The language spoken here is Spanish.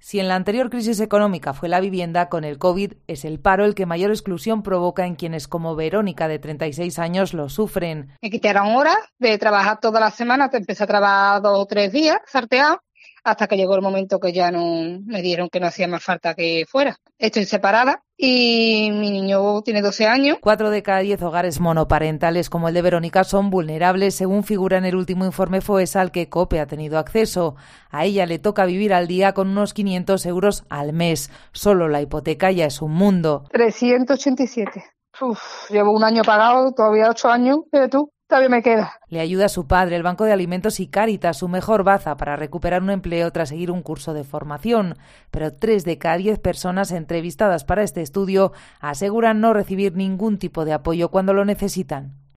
Si en la anterior crisis económica fue la vivienda, con el COVID es el paro el que mayor exclusión provoca en quienes como Verónica, de 36 años, lo sufren. Me quitaron horas de trabajar toda la semana, empecé a trabajar 2 o 3 días, sarteado, hasta que llegó el momento que ya no me dieron que no hacía más falta que fuera. Estoy separada y mi niño tiene 12 años. 4 de cada 10 hogares monoparentales como el de Verónica son vulnerables, según figura en el último informe FOESA al que COPE ha tenido acceso. A ella le toca vivir al día con unos 500 euros al mes. Solo la hipoteca ya es un mundo. 387. Llevo un año pagado, todavía 8 años, pero tú, todavía me queda. Le ayuda a su padre, el Banco de Alimentos y Cáritas, su mejor baza para recuperar un empleo tras seguir un curso de formación. Pero 3 de cada 10 personas entrevistadas para este estudio aseguran no recibir ningún tipo de apoyo cuando lo necesitan.